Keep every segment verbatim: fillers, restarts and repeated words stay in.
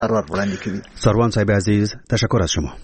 قرار بلندی کردید. سروان صاحب عزیز، تشکر از شما.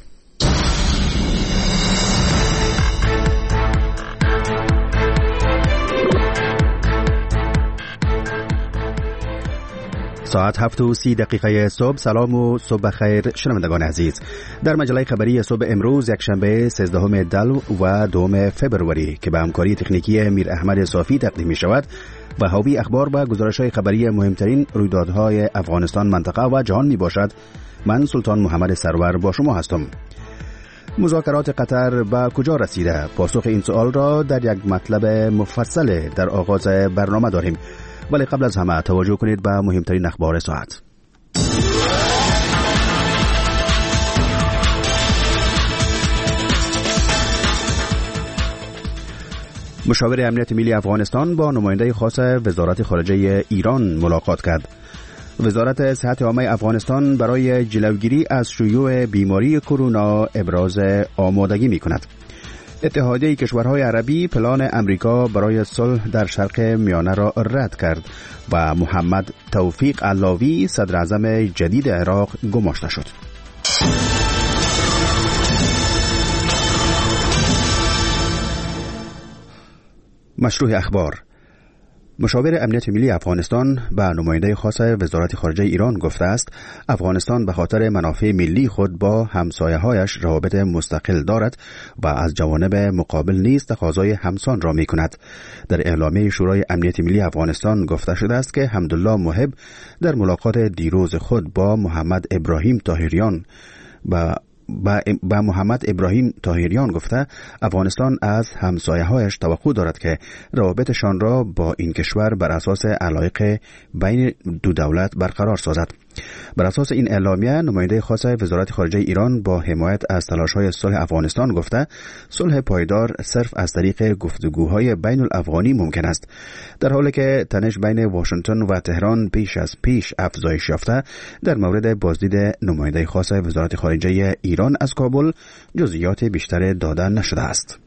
ساعت هفت و سی دقیقه صبح. سلام و صبح خیر شنوندگان عزیز. در مجله خبری صبح امروز یکشنبه سیزدهم دلو و دوم فبروری که به همکاری تکنیکی میر احمد صافی تقدیم می شود و حاوی اخبار و گزارش‌های خبری مهمترین رویدادهای افغانستان، منطقه و جهان می باشد، من سلطان محمد سرور با شما هستم. مذاکرات قطر به کجا رسیده؟ پاسخ این سوال را در یک مطلب مفصل در آغاز برنامه داریم، ولی قبل از همه توجه کنید به مهمترین اخبار ساعت. مشاور امنیت ملی افغانستان با نماینده خاص وزارت خارجه ایران ملاقات کرد. وزارت صحت عامه افغانستان برای جلوگیری از شیوع بیماری کرونا ابراز آمادگی می کند. اتحادیه کشورهای عربی پلان امریکا برای صلح در شرق میانه را رد کرد و محمد توفیق علاوی صدر اعظم جدید عراق گماشته شد. مشروع اخبار. مشاور امنیت ملی افغانستان به نماینده خاص وزارت خارجه ایران گفته است افغانستان به خاطر منافع ملی خود با همسایه‌هایش روابط مستقل دارد و از جوانب مقابل نیز تقاضای همسان را می‌کند. در اعلامیه شورای امنیت ملی افغانستان گفته شده است که حمدالله محب در ملاقات دیروز خود با محمد ابراهیم طاهریان با با محمد ابراهیم طاهریان گفته افغانستان از همسایه‌هایش توقع دارد که روابطشان را با این کشور بر اساس علایق بین دو دولت برقرار سازد. بر اساس این اعلامیه نماینده خاص وزارت خارجه ایران با حمایت از تلاش‌های صلح افغانستان گفته صلح پایدار صرف از طریق گفتگوهای بین الافغانی ممکن است. در حالی که تنش بین واشنگتن و تهران بیش از پیش افزایش یافته، در مورد بازدید نماینده خاص وزارت خارجه ایران از کابل جزئیات بیشتر داده نشده است.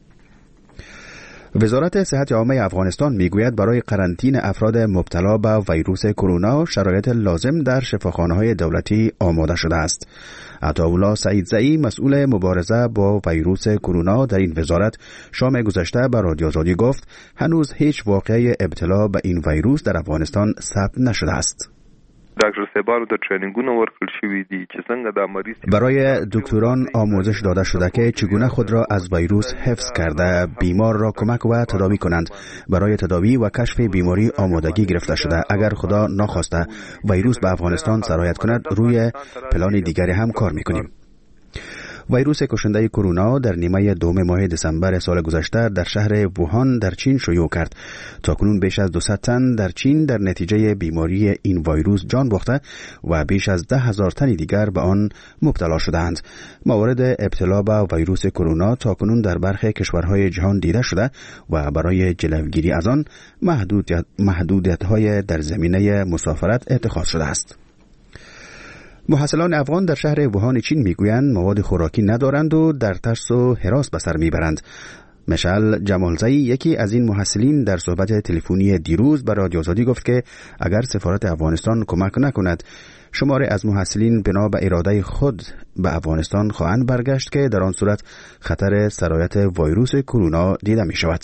وزارت صحت عامه افغانستان میگوید برای قرنطینه افراد مبتلا به ویروس کرونا شرایط لازم در شفاخانه‌های دولتی آماده شده است. عطاالله سعیدزئی مسئول مبارزه با ویروس کرونا در این وزارت شام گذشته به رادیو آزادی گفت هنوز هیچ واقعه ابتلا به این ویروس در افغانستان ثبت نشده است. ډاکټر صاحبانو د ټرینینګونو ورکړل شوي دي چې څنګه د مریض برای دکتران آموزش داده شده که چگونه خود را از ویروس حفظ کرده بیمار را کمک و تداوی کنند. برای تداوی و کشف بیماری آمادگی گرفته شده. اگر خدا ناخواسته ویروس به افغانستان سرایت کند روی پلان دیگری هم کار میکنیم. ویروس کشنده کرونا در نیمه دوم ماه دسامبر سال گذشته در شهر ووهان در چین شیوع کرد. تاکنون بیش از دویست تن در چین در نتیجه بیماری این ویروس جان باخته و بیش از ده هزار تن دیگر به آن مبتلا شدند. موارد ابتلا به ویروس کرونا تاکنون در برخی کشورهای جهان دیده شده و برای جلوگیری از آن محدودیت محدودیت‌های در زمینه مسافرت اتخاذ شده است. محصلان افغان در شهر ووهان چین میگویند مواد خوراکی ندارند و در ترس و هراس به سر میبرند. مشعل جمالزئی یکی از این محصلین در صحبت تلفنی دیروز به رادیو آزادی گفت که اگر سفارت افغانستان کمک نکند شماری از محصلین بنا به اراده خود به افغانستان خواهند برگشت که در آن صورت خطر سرایت ویروس کرونا دیده می شود.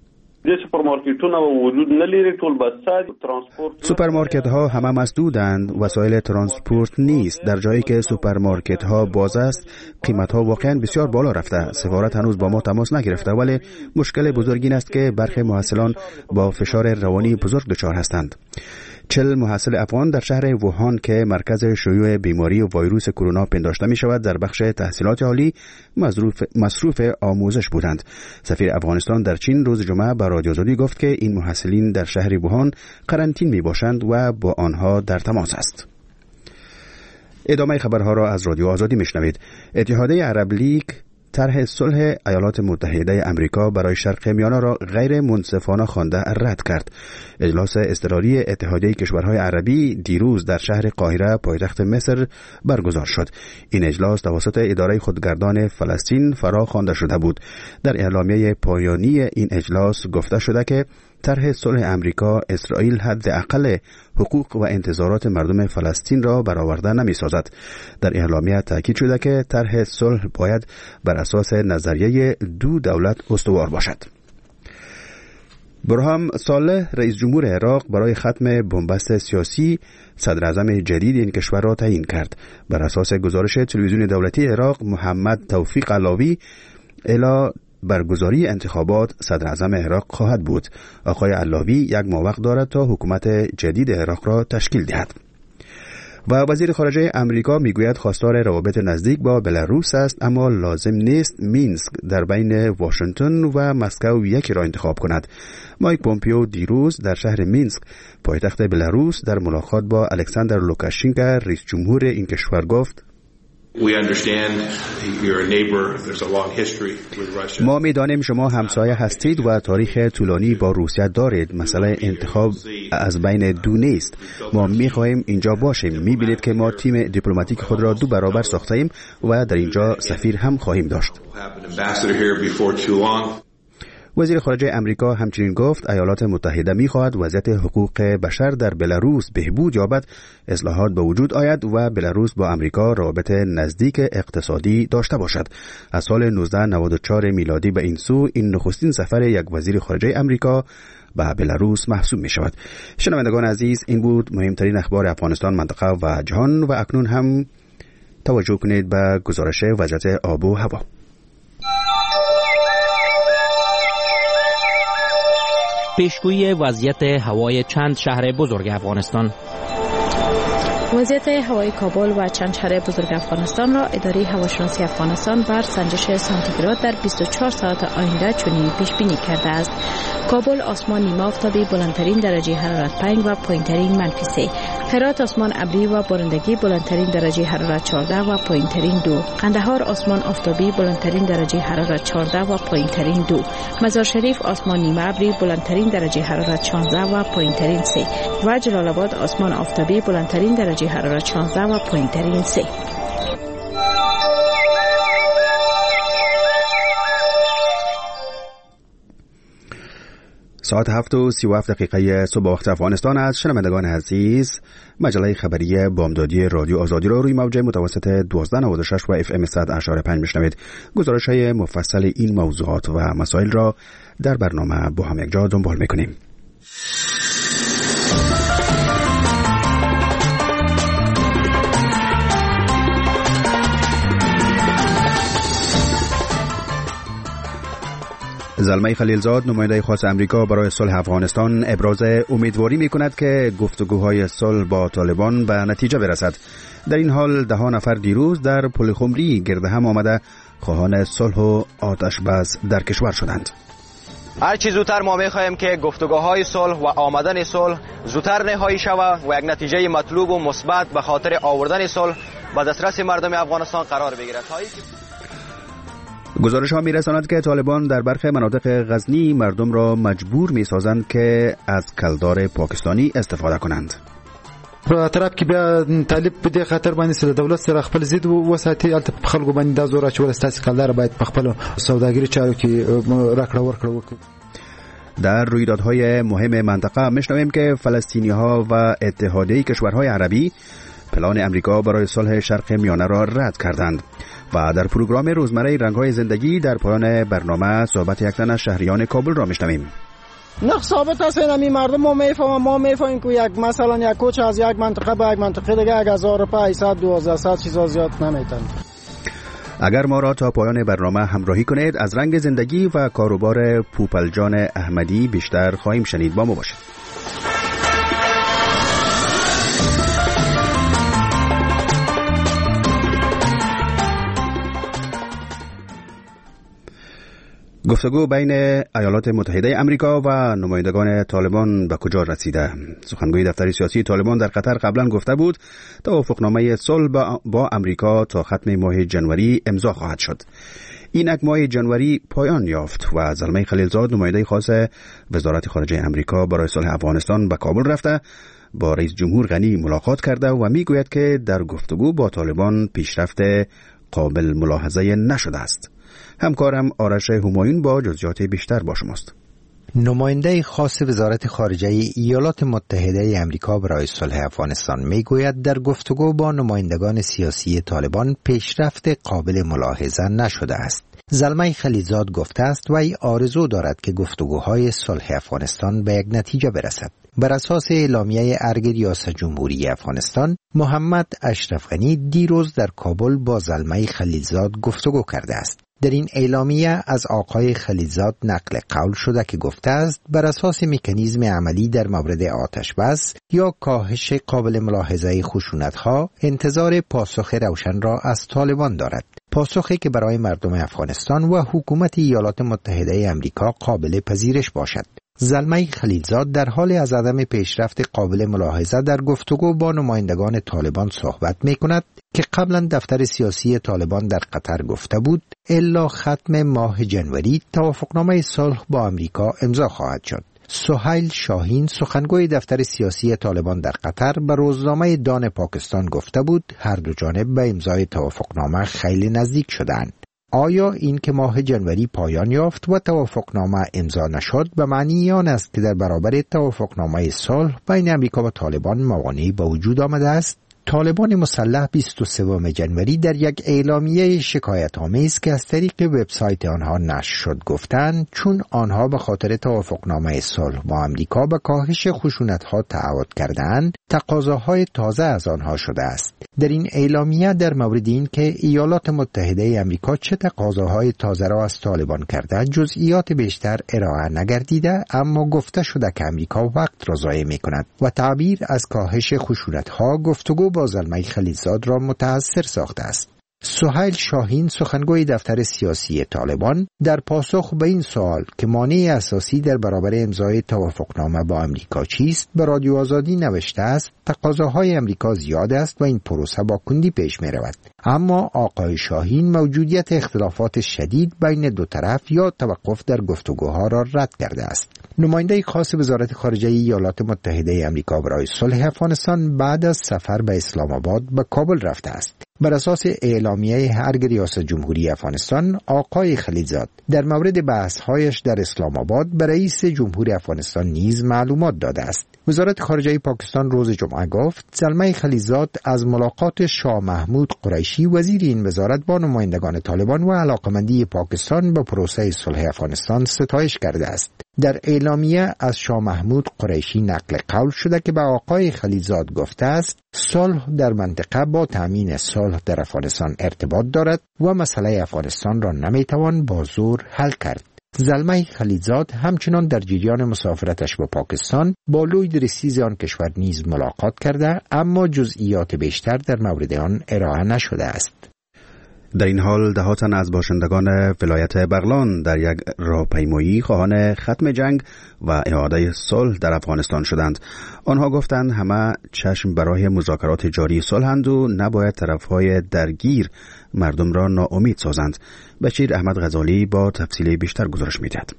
سوپرمارکت ها همه مسدودند، وسایل ترانسپورت نیست. در جایی که سوپرمارکت ها باز است قیمت ها واقعا بسیار بالا رفته. سفارت هنوز با ما تماس نگرفته، ولی مشکل بزرگ این است که برخی محصلان با فشار روانی بزرگ دچار هستند. چل محصل افغان در شهر ووهان که مرکز شیوع بیماری و ویروس کرونا پنداشته می شود در بخش تحصیلات عالی مصروف, مصروف آموزش بودند. سفیر افغانستان در چین روز جمعه به رادیو آزادی گفت که این محصلین در شهر ووهان قرنطین می باشند و با آنها در تماس است. ادامه خبرها را از رادیو آزادی می شنوید. اتحادیه عرب لیگ طرح صلح ایالات متحده آمریکا برای شرق میانه را غیر منصفانه خوانده رد کرد. اجلاس اضطراری اتحادیه کشورهای عربی دیروز در شهر قاهره پایتخت مصر برگزار شد. این اجلاس توسط اداره خودگردان فلسطین فرا خوانده شده بود. در اعلامیه پایانی این اجلاس گفته شده که طرح صلح امریکا اسرائیل حداقل حقوق و انتظارات مردم فلسطین را برآورده نمی‌سازد. در اعلامیه تاکید شده که طرح صلح باید بر اساس نظریه دو دولت استوار باشد. برهام صالح رئیس جمهور عراق برای ختم بنبست سیاسی صدر اعظم جدید این کشور را تعیین کرد. بر اساس گزارش تلویزیون دولتی عراق، محمد توفیق علاوی الی برگزاری انتخابات صدر اعظم عراق خواهد بود. آقای علاوی یک ماه وقت دارد تا حکومت جدید عراق را تشکیل دهد. و وزیر خارجه امریکا میگوید خواستار روابط نزدیک با بلاروس است، اما لازم نیست مینسک در بین واشنگتن و مسکو یکی را انتخاب کند. مایک پومپیو دیروز در شهر مینسک پایتخت بلاروس در ملاقات با الکساندر لوکاشنکو رئیس جمهور این کشور گفت: ما می‌دانیم شما همسایه هستید و تاریخ طولانی با روسیه دارید. مسئله انتخاب از بین دو نیست. ما می‌خواهیم اینجا باشیم. می‌بینید که ما تیم دیپلماتیک خود را دو برابر ساخته‌ایم و در اینجا سفیر هم خواهیم داشت. وزیر خارجه امریکا همچنین گفت ایالات متحده می‌خواهد وضعیت حقوق بشر در بلاروس بهبود یابد، اصلاحات به وجود آید و بلاروس با امریکا رابطه نزدیک اقتصادی داشته باشد. از سال نوزده نود و چهار میلادی به این سو این نخستین سفر یک وزیر خارجه امریکا به بلاروس محسوب می شود. شنوندگان عزیز، این بود مهمترین اخبار افغانستان، منطقه و جهان و اکنون هم توجه کنید به گزارش وضعیت آب و هوا. پیشگویی وضعیت هوای چند شهر بزرگ افغانستان. وضعیت هوای کابل و چند شهر بزرگ افغانستان را اداره هواشناسی افغانستان بر سنجش سانتیگراد در بیست و چهار ساعت آینده چنین پیش بینی کرده است: کابل آسمان نیمه آفتابی، بلندترین درجه حرارت پنج و پایینترین منفی سه. هرات آسمان ابری و بارندگی، بلندترین درجه حرارت چهارده و پایینترین دو. قندهار آسمان آفتابی، بلندترین درجه حرارت چهارده و پایینترین دو. مزار شریف آسمان نیمه ابری، بلندترین درجه حرارت شانزده و پایینترین سه. و جلال آباد آسمان آفتابی، بلندترین درجه حرارت شانزده و پایینترین سه. ساعت هفت و سی و هفت دقیقه صبح وقت افغانستان است. شنوندگان عزیز، مجله خبری بامدادی رادیو آزادی را روی موج متوسط دوازده نود و شش و اف ام صد اشاره پنج میشنوید. گزارش های مفصل این موضوعات و مسائل را در برنامه با هم یک جا دنبال میکنیم. زلمه خلیلزاد، نماینده خاص امریکا برای صلح افغانستان، ابراز امیدواری می‌کند که گفتگوهای صلح با طالبان به نتیجه برسد. در این حال ده نفر دیروز در پل خمری گرد هم آمده خواهان صلح و آتش بس در کشور شدند. هر چی زودتر ما می‌خواهیم که گفتگوهای صلح و آمدن صلح زودتر نهایی شود و یک نتیجه مطلوب و مثبت به خاطر آوردن صلح به دسترس مردم افغانستان قرار بگیرد. گزارش ها می رساند که طالبان در برخی مناطق غزنی مردم را مجبور می سازند که از کلدار پاکستانی استفاده کنند. په طرف کې بیا طالب په دې خاطر باندې سره دولت سره خپل ضد وساتي، البته په خلکو باندې دا زور اچول ستاسو کلدار باید په خپل سوداګري چارو کې راکړه ورکړه وکړي. در رویدادهای مهم منطقه میشنویم که فلسطینی ها و اتحادیه کشورهای عربی پلان امریکا برای صلح شرق میانه را رد کردند. و در پروگرام روزمره رنگ‌های زندگی در پایان برنامه صحبت یک تن از شهریان کابل را میشنویم. نه ثابت است این مردم ما میفهمن، ما میفهمیم که یک مثلا یک کوچه از یک منطقه به یک منطقه دیگه یک هزار و پانصد دوازده صد چیزا زیاد نمیتونه. اگر ما را تا پایان برنامه همراهی کنید از رنگ زندگی و کاروبار پوپلجان احمدی بیشتر خواهیم شنید. با ما باشید. گفتگو بین ایالات متحده امریکا و نمایندگان طالبان به کجا رسیده؟ سخنگوی دفتر سیاسی طالبان در قطر قبلا گفته بود توافقنامه صلح با امریکا تا ختم ماه جنوری امضا خواهد شد. اینک ماه جنوری پایان یافت و زلمه خلیلزاد، نماینده خاص وزارت خارجه امریکا برای صلح افغانستان، به کابل رفته با رئیس جمهور غنی ملاقات کرده و میگوید که در گفتگو با طالبان پیشرفت قابل ملاحظه نشده است. همکارم آرش همایون با جزئیات بیشتر با شماست. نماینده خاص وزارت خارجه ایالات متحده آمریکا برای صلح افغانستان میگوید در گفتگو با نمایندگان سیاسی طالبان پیشرفت قابل ملاحظه نشده است. زلمه خلیلزاد گفته است وی آرزو دارد که گفتگوهای صلح افغانستان به یک نتیجه برسد. بر اساس اعلامیه ارگ ریاست جمهوری افغانستان، محمد اشرف غنی دیروز در کابل با زلمه خلیلزاد گفتگو کرده است. در این اعلامیه از آقای خلیلزاد نقل قول شده که گفته است بر اساس مکانیزم عملی در مورد آتش بس یا کاهش قابل ملاحظه خشونت‌ها انتظار پاسخ روشن را از طالبان دارد. پاسخی که برای مردم افغانستان و حکومت ایالات متحده آمریکا قابل پذیرش باشد. زلمه خلیلزاد در حال از عدم پیشرفت قابل ملاحظه در گفتگو با نمایندگان طالبان صحبت می کند که قبلا دفتر سیاسی طالبان در قطر گفته بود الا ختم ماه جنوری توافقنامه صلح با آمریکا امضا خواهد شد. سهیل شاهین سخنگوی دفتر سیاسی طالبان در قطر به روزنامه دان پاکستان گفته بود هر دو جانب به امضای توافقنامه خیلی نزدیک شدند. آیا این که ماه جنوری پایان یافت و توافقنامه امضا نشد به معنی آن است که در برابر توافقنامه صلح بین آمریکا و طالبان موانعی به وجود آمده است؟ طالبان مسلح بیست و سوم جنوری در یک اعلامیه شکایت‌آمیز که از طریق وبسایت آنها نشر شد گفتند چون آنها به خاطر توافقنامه صلح با آمریکا به کاهش خشونت‌ها تعهد کردند، تقاضاهای تازه از آنها شده است. در این اعلامیه در مورد این که ایالات متحده آمریکا چه تقاضاهای تازه را از طالبان کردند جزئیات بیشتر ارائه نگردیده، اما گفته شده که آمریکا وقت را ضایع می‌کند و تعبیر از کاهش خشونت‌ها گفتگو با زلمه خلیلزاد را متأثر ساخته است. سهیل شاهین سخنگوی دفتر سیاسی طالبان در پاسخ به این سوال که مانع اساسی در برابر امضای توافقنامه با آمریکا چیست به رادیو آزادی نوشته است تقاضاهای آمریکا زیاد است و این پروسه با کندی پیش می رود. اما آقای شاهین موجودیت اختلافات شدید بین دو طرف یا توقف در گفتگوها را رد کرده است. نماینده خاص وزارت خارجه ایالات متحده آمریکا برای صلح افغانستان بعد از سفر به اسلام آباد به کابل رفته است. بر اساس اعلامیه ارگ ریاست جمهوری افغانستان، آقای خلیلزاد در مورد بحث‌هایش در اسلام آباد به رئیس جمهور افغانستان نیز معلومات داده است. وزارت خارجه پاکستان روز جمعه گفت زلمه خلیلزاد از ملاقات شاه محمود قریشی وزیر این وزارت با نمایندگان طالبان و علاقمندی پاکستان به پروسه صلح افغانستان ستایش کرده است. در اعلامیه از شاه محمود قریشی نقل قول شده که به آقای خلیلزاد گفته است صلح در منطقه با تامین صلح در افغانستان ارتباط دارد و مسئله افغانستان را نمیتوان با زور حل کرد. زلمه خلیلزاد همچنان در جریان مسافرتش به پاکستان با لوی رئیس آن کشور نیز ملاقات کرده، اما جزئیات بیشتر در مورد آن ارائه نشده است. در این حال ده ها تن از باشندگان ولایت بغلان در یک راهپیمایی خواهان ختم جنگ و اعاده صلح در افغانستان شدند. آنها گفتند همه چشم برای مذاکرات جاری صلحند و نباید طرفهای درگیر مردم را ناامید سازند. بشیر احمد غزالی با تفصیل بیشتر گزارش می‌دهد.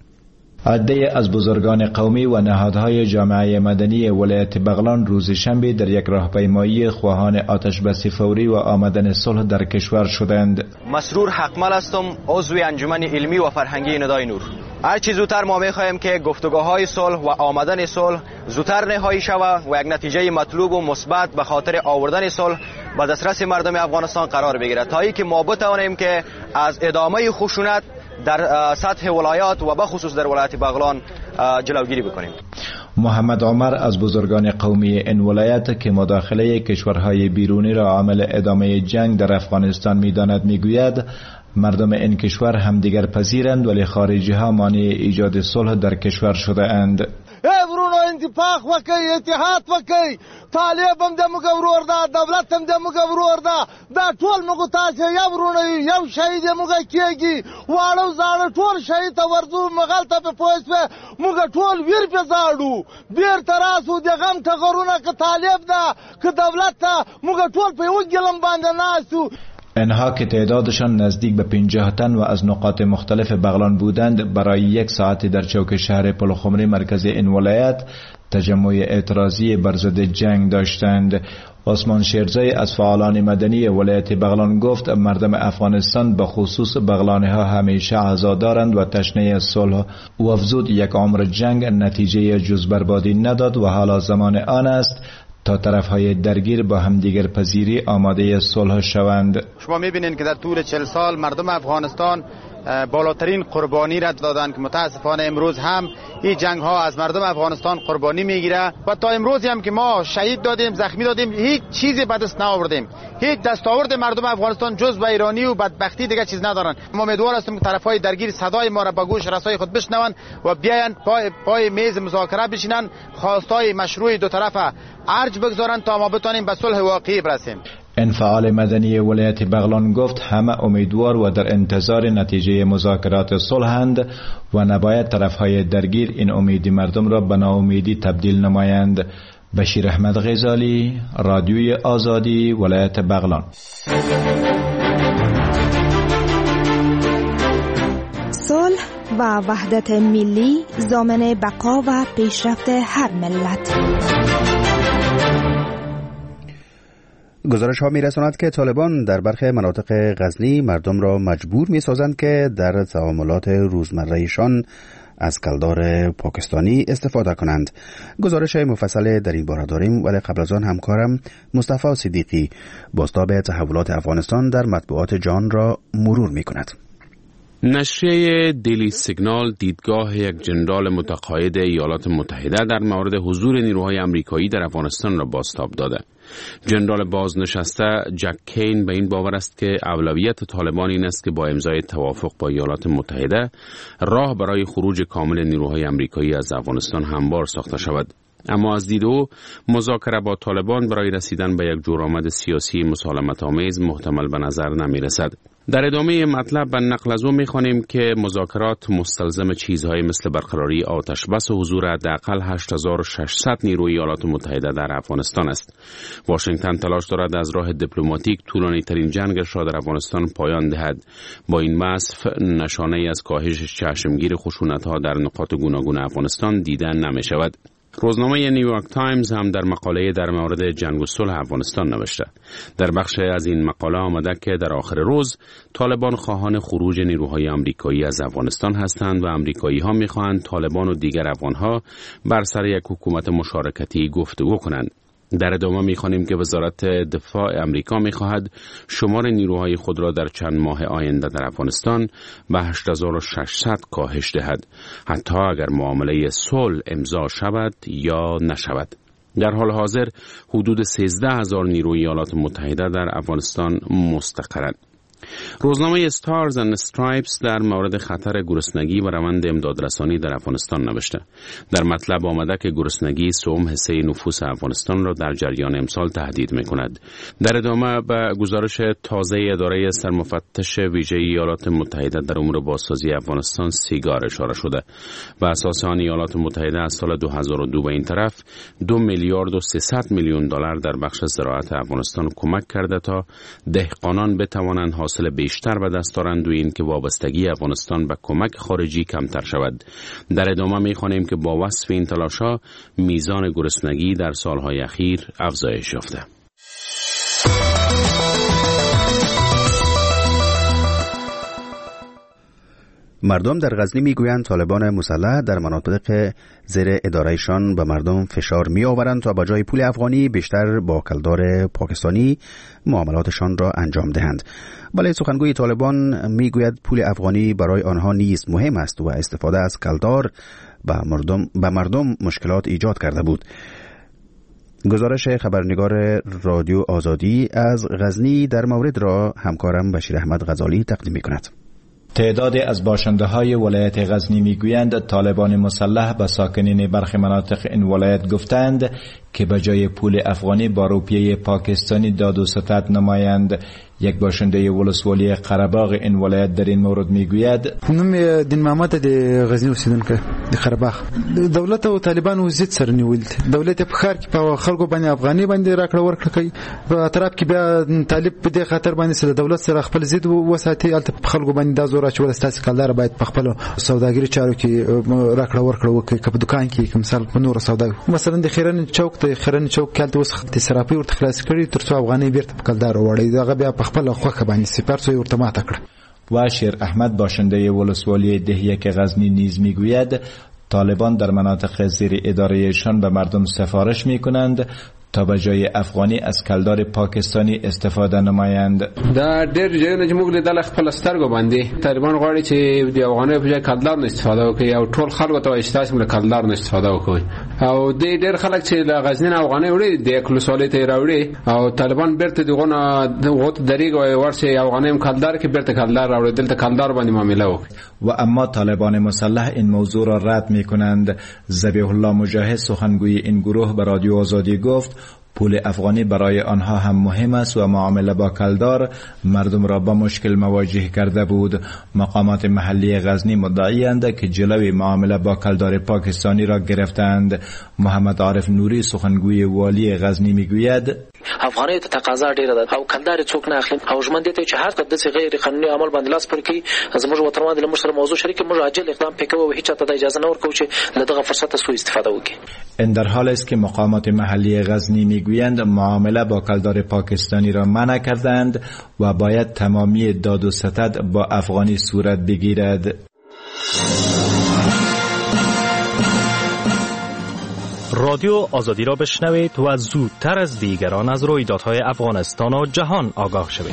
عده از بزرگان قومی و نهادهای جامعه مدنی ولایت بغلان روز شنبه در یک راهپیمایی خواهان آتش بس فوری و آمدن صلح در کشور شدند. مسرور حقمل هستم، عضو انجمن علمی و فرهنگی ندای نور. هر چی زودتر ما می‌خواهیم که گفتگوهای صلح و آمدن صلح زودتر نهایی شود و یک نتیجه مطلوب و مثبت به خاطر آوردن صلح به دسترس مردم افغانستان قرار بگیرد تا اینکه ما بتوانیم که از ادامه خشونت در سطح ولایات و بخصوص در ولایت بغلان جلوگیری بکنیم. محمد عمر از بزرگان قومی این ولایت که مداخله کشورهای بیرونی را عامل ادامه جنگ در افغانستان می‌داند میگوید مردم این کشور همدیگر پذیرند ولی خارجی ها مانع ایجاد صلح در کشور شده اند. ورونو انتفاق وکي اتحاد وکي طالب هم د موږ ورور دا دولت هم د موږ ورور دا دا ټول موږ تاسو یو ورونو یو شهید موږ کېږي واړو زاړه ټول شهید ورزو مغلطه په پوسه موږ ټول ویر په زاړو بیر تراسو د غم ټغرونه ک طالب دا ک دولت دا موږ ټول په یو ګلم باندې ناسو. اینها که تعدادشان نزدیک به پنجاه تن و از نقاط مختلف بغلان بودند برای یک ساعت در چوک شهر پلخمری مرکز این ولایت تجمع اعتراضی بر ضد جنگ داشتند. عثمان شیرزی از فعالان مدنی ولایت بغلان گفت مردم افغانستان به خصوص بغلانی ها همیشه عزادارند و تشنه صلح و افزود یک عمر جنگ نتیجه جز بربادی نداد و حالا زمان آن است تا طرفهای درگیر با همدیگر پذیری آماده صلح شوند. شما میبینید که در طول چهل سال مردم افغانستان بالاترین قربانی را دادند که متاسفانه امروز هم این جنگ ها از مردم افغانستان قربانی میگیره و تا امروزی هم که ما شهید دادیم، زخمی دادیم، هیچ چیزی به دست نیاوردیم. هیچ دستاورد مردم افغانستان جز ویرانی و بدبختی دیگه چیز ندارن. ما امیدوار هستیم که طرفهای درگیر صدای ما را به گوش رسای خود بشنوند و بیاین پای پای میز مذاکره بشینن، خواستای مشروع دو طرفه ارج بگذارن تا ما بتونیم به صلح واقعی برسیم. انفعال مدنی ولایت بغلان گفت همه امیدوار و در انتظار نتیجه مذاکرات صلحند و نباید طرفهای درگیر این امیدی مردم را به ناامیدی تبدیل نمایند. بشیر احمد غزالی، رادیوی آزادی، ولایت بغلان. صلح و وحدت ملی ضامن بقا و پیشرفت هر ملت. گزارش ها می رساند که طالبان در برخی مناطق غزنی مردم را مجبور می سازند که در تعاملات روزمرهشان از کلدار پاکستانی استفاده کنند. گزارش مفصل در این باره داریم، ولی قبل از آن همکارم مصطفی صدیقی بازتاب تحولات افغانستان در مطبوعات جهان را مرور می کند. نشریه دیلی سیگنال دیدگاه یک جنرال متقاعد ایالات متحده در مورد حضور نیروهای آمریکایی در افغانستان را بازتاب داده. جنرال بازنشسته جک کین به این باور است که اولویت طالبان این است که با امضای توافق با ایالات متحده راه برای خروج کامل نیروهای آمریکایی از افغانستان هموار ساخته شود. اما از دید او مذاکره با طالبان برای رسیدن به یک جورآمد سیاسی مسالمت آمیز محتمل به نظر نمی رسد. در ادامه مطلب به نقل از او می‌خوانیم که مذاکرات مستلزم چیزهای مثل برقراری آتش بس و حضور حداقل هشت هزار و ششصد نیروی ایالات متحده در افغانستان است. واشنگتن تلاش دارد از راه دیپلماتیک طولانی‌ترین جنگش را در افغانستان پایان دهد. با این وصف نشانه‌ای از کاهش چشمگیر خشونت‌ها در نقاط گوناگون افغانستان دیدن نمی‌شود. روزنامه نیویورک تایمز هم در مقاله در مورد جنگ و صلح افغانستان نوشته. در بخش از این مقاله آمده که در آخر روز طالبان خواهان خروج نیروهای آمریکایی از افغانستان هستند و آمریکایی ها می‌خواهند طالبان و دیگر افغان‌ها بر سر یک حکومت مشارکتی گفتگو کنند. در ادامه می‌خوانیم که وزارت دفاع آمریکا می‌خواهد شمار نیروهای خود را در چند ماه آینده در افغانستان به هشت هزار و ششصد کاهش دهد، حتی اگر معامله صلح امضا شود یا نشود. در حال حاضر حدود سیزده هزار نیروی ایالات متحده در افغانستان مستقرند. روزنامه استارز اند استرایپس در مورد خطر گرسنگی و روند امدادرسانی در افغانستان نوشته. در مطلب آمده که گرسنگی سوم حصه نفوس افغانستان را در جریان امسال تهدید می‌کند. در ادامه به گزارش تازه اداره سرمفتش ویژه ایالات متحده در امور بازسازی افغانستان سیگار اشاره شده. بر اساس آن ایالات متحده از سال دو هزار و دو به این طرف دو میلیارد و سیصد میلیون دلار در بخش زراعت افغانستان کمک کرده تا دهقانان بتوانند حاصل بیشتر به دست آورند و این که وابستگی افغانستان به کمک خارجی کمتر شود. در ادامه می‌خوانیم که با وصف این تلاش‌ها میزان گرسنگی در سالهای اخیر افزایش یافته. مردم در غزنی میگویند طالبان مسلح در مناطق زیر ادارهشان به مردم فشار می آورند تا با جای پول افغانی بیشتر با کلدار پاکستانی معاملاتشان را انجام دهند. ولی سخنگوی طالبان میگوید پول افغانی برای آنها نیست مهم است و استفاده از کلدار به مردم به مردم مشکلات ایجاد کرده بود. گزارش خبرنگار رادیو آزادی از غزنی در مورد را همکارم بشیر احمد غزالی تقدیم می‌کند. تعدادی از باشنده های ولایت غزنی میگویند طالبان مسلح به ساکنین برخی مناطق این ولایت گفتند که به جای پول افغانی با روپیه پاکستانی داد و ستد نمایند. یک باشنده ولسوالی قره‌باغ این ولایت در این مورد میگوید: نوم دین محمد د غزنی اوسیدونکو د قره‌باغ دولت او طالبان وزید سره نیول دولت په خار کې په خلکو باندې افغاني باندې راکړه ورکړه کوي په اطراف کې بیا طالب په دې خاطر باندې سره دولت سره خپل ضد وساتي الته په خلکو باندې دا زور اچول ستاسو کلدار باید په خپل سوداګری چارو کې راکړه ورکړه وکړي په دکان کې کوم مثال په نور سوداګر مثلا د خیرن چوک ته خیرن چوک کې الته وسخت سراپي ورته خلاص کړي ترڅو افغاني بیرته په کلدار وړي دا بیا په خپل خوخه باندې سپارسوی ورته ماته کړ. و شیر احمد باشنده ولسوالی دهیک غزنی نیز میگوید طالبان در مناطق زیر ادارهشان به مردم سفارش میکنند تا به جای افغانی از کلدار پاکستانی استفاده نمایند. دا ډېر ځایونه چې موږ لیدل خپل سترګو باندې طالبان غواړي چې د افغاني په ځای کلدار نه استفاده وکړي او ټول خلکو ته اشتراک موږ کلدار نه استفاده وکړي او د ډېر خلک چې له غزنی افغاني وړي د کلوسالي ته راوړي او طالبان بیرته دغه وخت دریګ ورسي افغاني کلدار کې بیرته کلدار راوړي دلته کلدار باندې معامله وکړي. و اما طالبان مسلح این موضوع را رد میکنند. ذبیح الله مجاهد سخنگوی این گروه به رادیو آزادی گفت پول افغانی برای آنها هم مهم است و معامله با کلدار مردم را با مشکل مواجه کرده بود. مقامات محلی غزنی مدعی‌اند که جلوی معامله با کلدار پاکستانی را گرفتند. محمد عارف نوری سخنگوی والی غزنی میگوید افغاني ته تقاضا ډیره ده او کلدار څوک نه اخلي او ژمن دي ته چې هر قد څه غیر قانوني عمل باندې لاس پر کوي زموږ وطنوال د لمر سره موضوع شریک موږ عاجل اقدام پکوو او هیڅ ته اجازه نه ورکوو چې لدغه فرصت سوء استفاده وکړي. این در حالی است که مقامات محلی غزنی میگویند معامله با کلدار پاکستانی را منع کردند و باید تمامی داد و ستد با افغانی صورت بگیرد. رادیو آزادی را بشنوید و زودتر از دیگران از رویدادهای افغانستان و جهان آگاه شوید.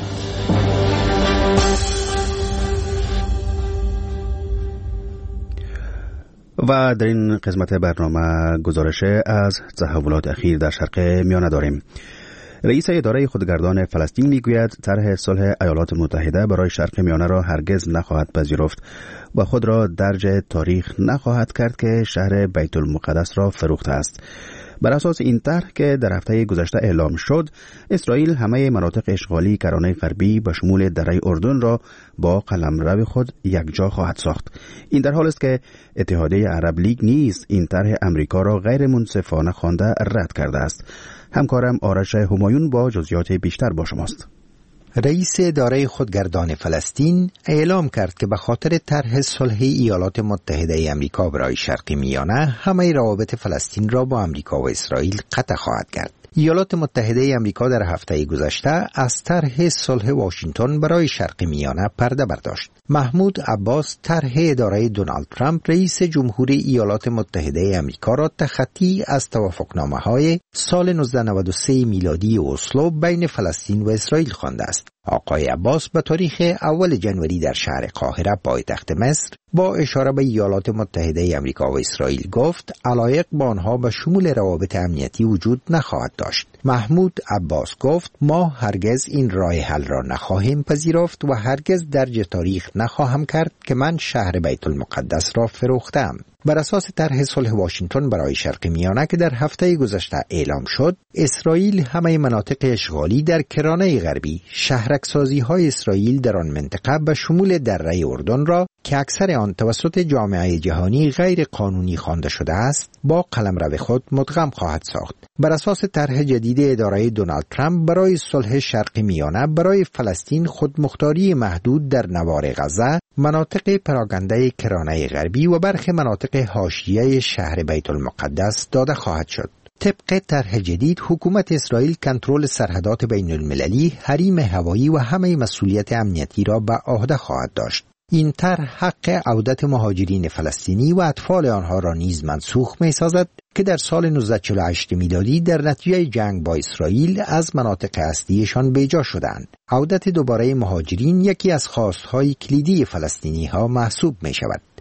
و در این قسمت برنامه گزارش از تحولات اخیر در شرق میانه داریم. رئیس اداره خودگردان فلسطین میگوید طرح صلح ایالات متحده برای شرق میانه را هرگز نخواهد پذیرفت و خود را درج تاریخ نخواهد کرد که شهر بیت المقدس را فروخته است. بر اساس این طرح که در هفته گذشته اعلام شد، اسرائیل همه مناطق اشغالی کرانه غربی به شمول دره اردن را با قلمرو خود یکجا خواهد ساخت. این در حال است که اتحادیه عرب لیگ نیز این طرح امریکا را غیر منصفانه خوانده رد کرده است. همکارم آرش همایون با جزئیات بیشتر با شماست. رئیس اداره خودگردان فلسطین اعلام کرد که به خاطر طرح صلح ایالات متحده آمریکا برای شرق میانه همه روابط فلسطین را با آمریکا و اسرائیل قطع خواهد کرد. ایالات متحده آمریکا در هفته گذشته از طرح صلح واشنگتن برای شرق میانه پرده برداشت. محمود عباس طرح اداره دونالد ترامپ رئیس جمهوری ایالات متحده آمریکا را تخطی از توافقنامه‌های سال نوزده نود و سه میلادی اسلو بین فلسطین و اسرائیل خوانده است. آقای عباس به تاریخ اول جنوری در شهر قاهره پایتخت مصر با اشاره به ایالات متحده آمریکا و اسرائیل گفت علایق با آنها به شمول روابط امنیتی وجود نخواهد داشت. محمود عباس گفت ما هرگز این راه حل را نخواهیم پذیرفت و هرگز درج تاریخ نخواهم کرد که من شهر بیت المقدس را فروختم. بر اساس طرح صلح واشنگتن برای شرق میانه که در هفته گذشته اعلام شد، اسرائیل همه مناطق اشغالی در کرانه غربی، شهرک‌سازی‌های اسرائیل در آن منطقه به شمول دره اردن را که اکثر آن توسط جامعه جهانی غیر قانونی خوانده شده است، با قلمرو خود مدغم خواهد ساخت. بر اساس طرح جدید اداره دونالد ترامپ برای صلح شرق میانه برای فلسطین خودمختاری محدود در نوار غزه، مناطق پراکنده کرانه غربی و برخی مناطق حاشیه شهر بیت المقدس داده خواهد شد. طبق طرح جدید حکومت اسرائیل کنترل سرحدات بین المللی، حریم هوایی و همه مسئولیت امنیتی را به عهده خواهد داشت. این طرح حق عودت مهاجرین فلسطینی و اطفال آنها را نیز منسوخ می‌سازد که در سال نوزده صد و چهل و هشت میلادی در نتیجه جنگ با اسرائیل از مناطق اصلیشان بیجا شدند. عودت دوباره مهاجرین یکی از خواستهای کلیدی فلسطینی‌ها محسوب می‌شود.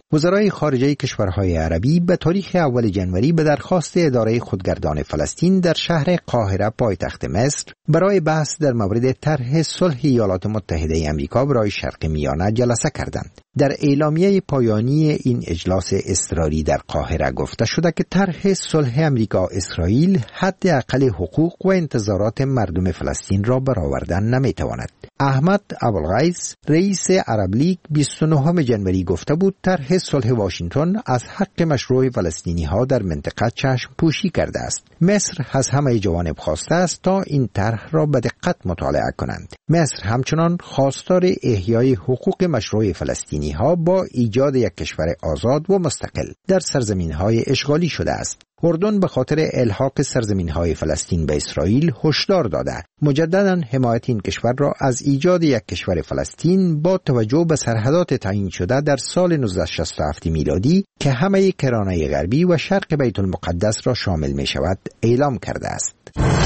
وزرای خارجه کشورهای عربی به تاریخ اول ژانویه به درخواست اداره خودگردان فلسطین در شهر قاهره پایتخت مصر برای بحث در مورد طرح صلح ایالات متحده آمریکا برای شرق میانه جلسه کردند. در اعلامیه پایانی این اجلاس اضطراری در قاهره گفته شده که طرح صلح آمریکا اسرائیل حداقل حقوق و انتظارات مردم فلسطین را برآوردن نمیتواند. احمد ابوالغیث رئیس عرب لیگ بیست و نهم ژانویه گفته بود طرح صلح واشنگتن از حق مشروع فلسطینی ها در منطقه چشم پوشی کرده است. مصر از همه جوانب خواسته است تا این طرح را به دقت مطالعه کنند. مصر همچنان خواستار احیای حقوق مشروع فلسطینی ها با ایجاد یک کشور آزاد و مستقل در سرزمین های اشغالی شده است. اردن به خاطر الحاق سرزمین های فلسطین به اسرائیل هشدار داده مجددا حمایت این کشور را از ایجاد یک کشور فلسطین با توجه به سرحدات تعیین شده در سال نوزده شصت و هفت میلادی که همه کرانه غربی و شرق بیت المقدس را شامل می شود اعلام کرده است.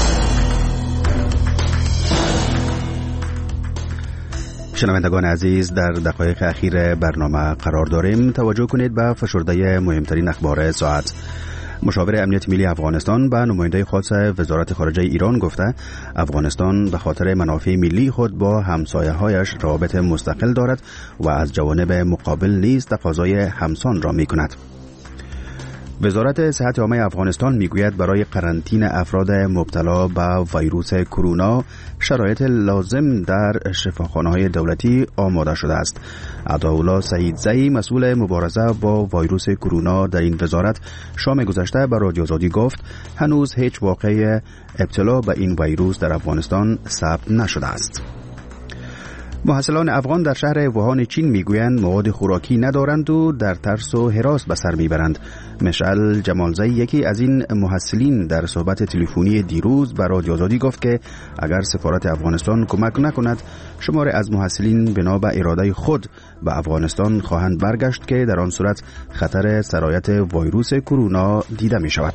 شنوندگان عزیز، در دقایق اخیر برنامه قرار داریم. توجه کنید به فشرده مهمترین اخبار ساعت. مشاور امنیت ملی افغانستان به نماینده خاص وزارت خارجه ایران گفته افغانستان به خاطر منافع ملی خود با همسایه‌هایش روابط مستقل دارد و از جوانب مقابل نیز تقاضای همسان را می‌کند. وزارت صحت عامه افغانستان میگوید برای قرنطینه افراد مبتلا به ویروس کرونا شرایط لازم در شفاخانه‌های دولتی آماده شده است. عطاالله سعیدزئی مسئول مبارزه با ویروس کرونا در این وزارت شام گذشته به رادیو آزادی گفت هنوز هیچ واقعه ابتلا به این ویروس در افغانستان ثبت نشده است. محصلان افغان در شهر ووهان چین میگویند مواد خوراکی ندارند و در ترس و هراس به سر میبرند. مشعل جمالزی یکی از این محصلین در صحبت تلفنی دیروز به رادیو آزادی گفت که اگر سفارت افغانستان کمک نکند شمار از محصلین بنا به اراده خود به افغانستان خواهند برگشت که در آن صورت خطر سرایت ویروس کرونا دیده می شود.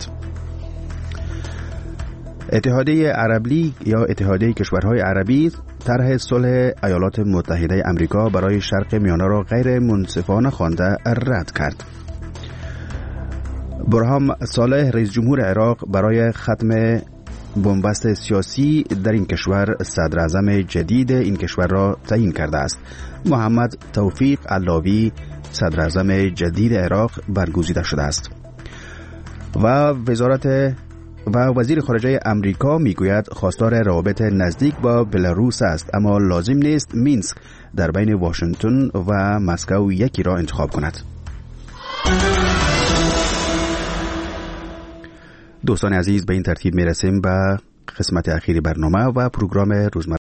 اتحادیه عرب لیگ یا اتحادیه کشورهای عربی طرح صلح ایالات متحده آمریکا برای شرق میانه را غیر منصفانه خوانده رد کرد. برهام صالح رئیس جمهور عراق برای ختم بنبست سیاسی در این کشور صدر اعظم جدید این کشور را تعیین کرده است. محمد توفیق علاوی صدر اعظم جدید عراق برگزیده شده است. و وزارت و وزیر خارجه امریکا میگوید خواستار روابط نزدیک با بلاروس است، اما لازم نیست مینسک در بین واشنگتن و مسکو یکی را انتخاب کند. دوستان عزیز، به این ترتیب میرسیم به قسمت اخیر برنامه و پروگرام روزمره